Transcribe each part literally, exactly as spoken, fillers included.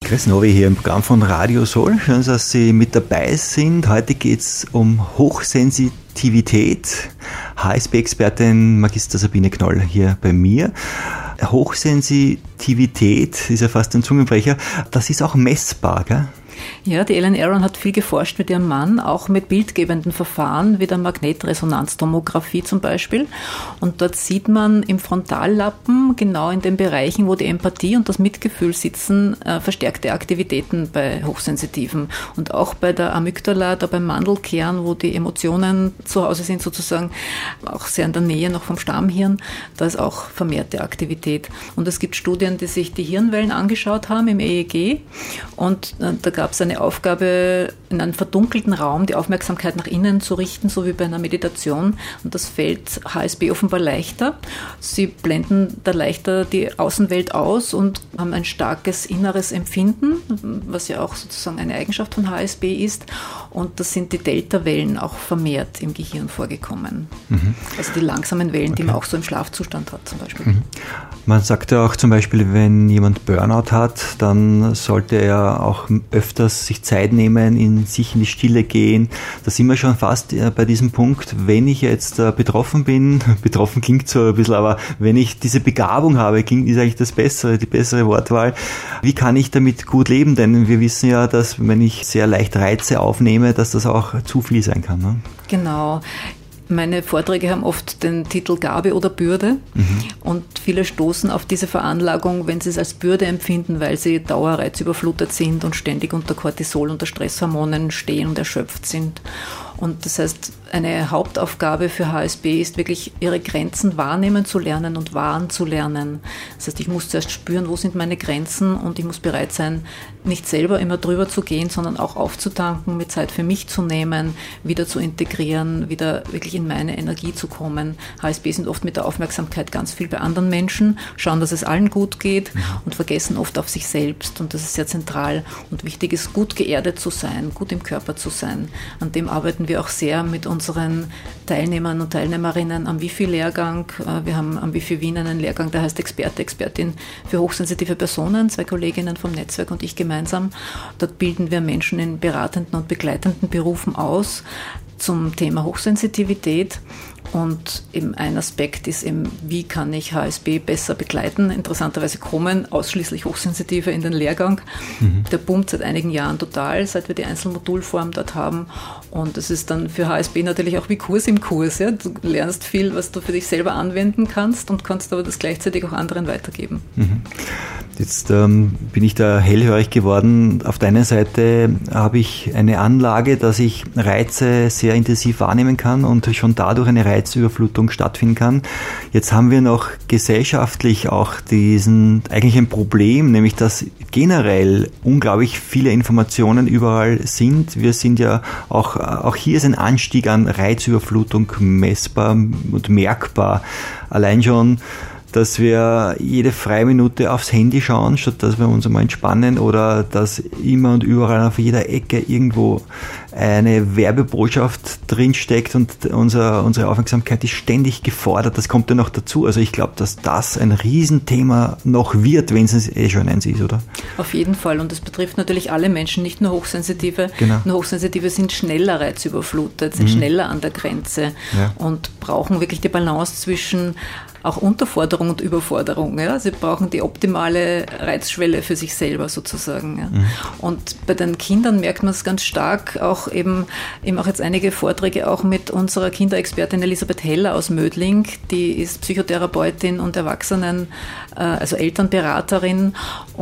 Chris Novi hier im Programm von Radio Soul. Schön, dass Sie mit dabei sind. Heute geht es um Hochsensitivität. H S B-Expertin Magister Sabine Knoll hier bei mir. Hochsensitivität ist ja fast ein Zungenbrecher. Das ist auch messbar, gell? Ja, die Ellen Aron hat viel geforscht mit ihrem Mann, auch mit bildgebenden Verfahren wie der Magnetresonanztomographie zum Beispiel. Und dort sieht man im Frontallappen, genau in den Bereichen, wo die Empathie und das Mitgefühl sitzen, äh, verstärkte Aktivitäten bei Hochsensitiven. Und auch bei der Amygdala, da beim Mandelkern, wo die Emotionen zu Hause sind sozusagen, auch sehr in der Nähe noch vom Stammhirn, da ist auch vermehrte Aktivität. Und es gibt Studien, die sich die Hirnwellen angeschaut haben im E E G. Und äh, da gab es eine Aufgabe, in einem verdunkelten Raum die Aufmerksamkeit nach innen zu richten, so wie bei einer Meditation. Und das fällt H S B offenbar leichter. Sie blenden da leichter die Außenwelt aus und haben ein starkes inneres Empfinden, was ja auch sozusagen eine Eigenschaft von H S B ist. Und das sind die Delta-Wellen auch vermehrt im Gehirn vorgekommen. Mhm. Also die langsamen Wellen, okay, die man auch so im Schlafzustand hat zum Beispiel. Mhm. Man sagt ja auch zum Beispiel, wenn jemand Burnout hat, dann sollte er auch öfters sich Zeit nehmen, in sich in die Stille gehen. Da sind wir schon fast bei diesem Punkt, wenn ich jetzt betroffen bin, betroffen klingt so ein bisschen, aber wenn ich diese Begabung habe, klingt ist eigentlich das Bessere, die bessere Wortwahl. Wie kann ich damit gut leben? Denn wir wissen ja, dass wenn ich sehr leicht Reize aufnehme, dass das auch zu viel sein kann. Ne? Genau. Meine Vorträge haben oft den Titel Gabe oder Bürde, mhm, und viele stoßen auf diese Veranlagung, wenn sie es als Bürde empfinden, weil sie dauerreizüberflutet sind und ständig unter Cortisol, unter Stresshormonen stehen und erschöpft sind. Und das heißt, eine Hauptaufgabe für H S B ist wirklich, ihre Grenzen wahrnehmen zu lernen und wahren zu lernen. Das heißt, ich muss zuerst spüren, wo sind meine Grenzen, und ich muss bereit sein, nicht selber immer drüber zu gehen, sondern auch aufzutanken, mir Zeit für mich zu nehmen, wieder zu integrieren, wieder wirklich in meine Energie zu kommen. H S B sind oft mit der Aufmerksamkeit ganz viel bei anderen Menschen, schauen, dass es allen gut geht, mhm, und vergessen oft auf sich selbst. Und das ist sehr zentral und wichtig ist, gut geerdet zu sein, gut im Körper zu sein. An dem arbeiten wir auch sehr mit unseren Teilnehmern und Teilnehmerinnen am Wifi-Lehrgang. Wir haben am Wifi Wien einen Lehrgang, der heißt Experte, Expertin für hochsensitive Personen, zwei Kolleginnen vom Netzwerk und ich gemeinsam. Dort bilden wir Menschen in beratenden und begleitenden Berufen aus zum Thema Hochsensitivität. Und eben ein Aspekt ist eben, wie kann ich H S B besser begleiten. Interessanterweise kommen ausschließlich Hochsensitive in den Lehrgang. Mhm. Der boomt seit einigen Jahren total, seit wir die Einzelmodulform dort haben. Und es ist dann für H S B natürlich auch wie Kurs im Kurs. Ja? Du lernst viel, was du für dich selber anwenden kannst und kannst aber das gleichzeitig auch anderen weitergeben. Mhm. Jetzt ähm, bin ich da hellhörig geworden. Auf der einen Seite habe ich eine Anlage, dass ich Reize sehr intensiv wahrnehmen kann und schon dadurch eine Reizüberflutung stattfinden kann. Jetzt haben wir noch gesellschaftlich auch diesen eigentlich ein Problem, nämlich dass generell unglaublich viele Informationen überall sind. Wir sind ja auch, auch hier ist ein Anstieg an Reizüberflutung messbar und merkbar. Allein schon, dass wir jede freie Minute aufs Handy schauen, statt dass wir uns einmal entspannen, oder dass immer und überall auf jeder Ecke irgendwo eine Werbebotschaft drinsteckt und unser, unsere Aufmerksamkeit ist ständig gefordert. Das kommt ja noch dazu. Also ich glaube, dass das ein Riesenthema noch wird, wenn es eh schon eins ist, oder? Auf jeden Fall. Und das betrifft natürlich alle Menschen, nicht nur Hochsensitive. Genau. Nur Hochsensitive sind schneller reizüberflutet, sind mhm. schneller an der Grenze, ja, und brauchen wirklich die Balance zwischen auch Unterforderung und Überforderung. Ja? Sie brauchen die optimale Reizschwelle für sich selber sozusagen. Ja? Mhm. Und bei den Kindern merkt man es ganz stark, auch eben, eben auch jetzt einige Vorträge auch mit unserer Kinderexpertin Elisabeth Heller aus Mödling, die ist Psychotherapeutin und Erwachsenen, also Elternberaterin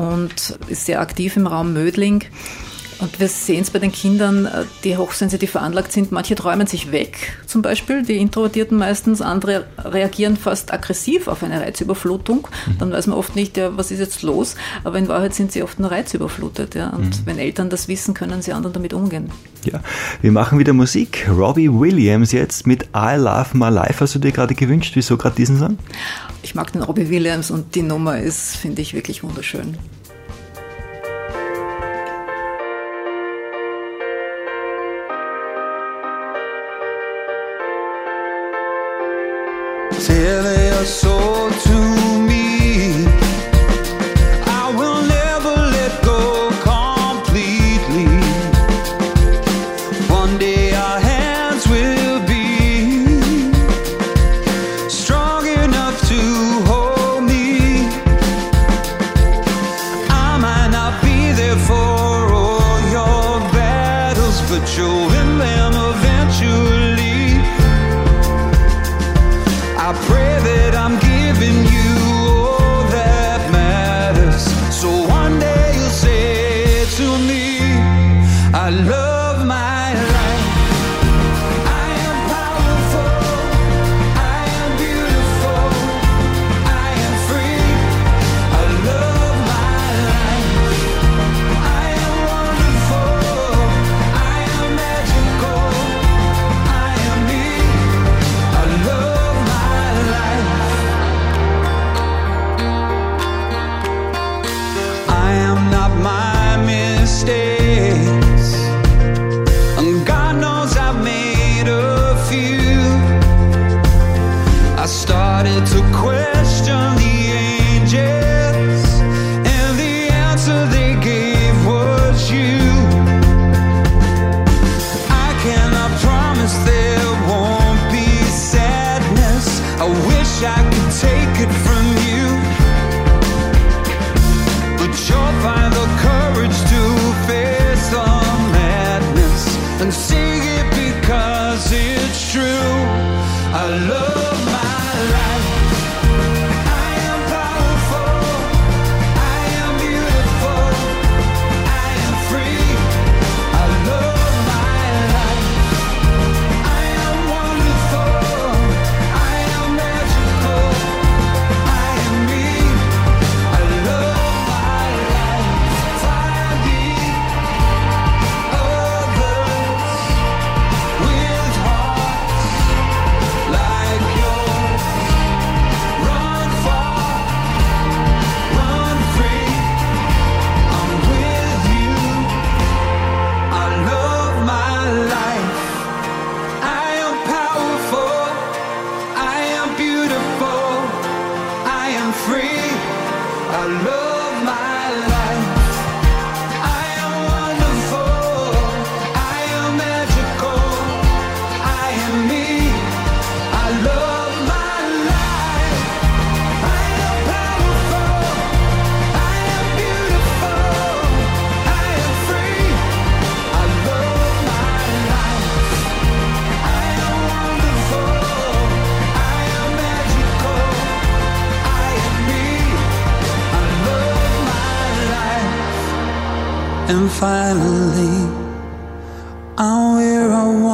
und ist sehr aktiv im Raum Mödling. Und wir sehen es bei den Kindern, die hochsensitiv veranlagt sind. Manche träumen sich weg, zum Beispiel, die Introvertierten meistens. Andere reagieren fast aggressiv auf eine Reizüberflutung. Mhm. Dann weiß man oft nicht, ja, was ist jetzt los? Aber in Wahrheit sind sie oft nur reizüberflutet. Ja? Und mhm. wenn Eltern das wissen, können sie anderen damit umgehen. Ja, wir machen wieder Musik. Robbie Williams jetzt mit I Love My Life. Hast du dir gerade gewünscht? Wieso gerade diesen Song? Ich mag den Robbie Williams und die Nummer ist, finde ich, wirklich wunderschön. Tell your soul to me, I will never let go. there for all your battles, but you'll win them eventually. I pray that I'm giving you all that matters, so one day you'll say to me, I love my life. I am powerful, I am beautiful, I am free. I love my life. I am wonderful, I am magical, I am me. I love my life. I am not my mistakes, and God knows I've made a few. I started to question the angels, and the answer they gave was you. I cannot promise there won't be sadness. I wish I could take it from you, but you'll find the courage to face the madness and sing it because it's true. I love my life. I am powerful, I am beautiful, I am free. I love my life. I am wonderful, I am magical, I am me. I love my life. Find the others with hearts like yours. Run far, run free. I'm with you. I love my life. I am powerful, I am beautiful, I am free. I love my life. I am wonderful, I am magical, I am me. I love my life. I am powerful, I am beautiful, I am free. I love my life. I am wonderful, I am magical, I am me. I love my life. And finally, I'm where I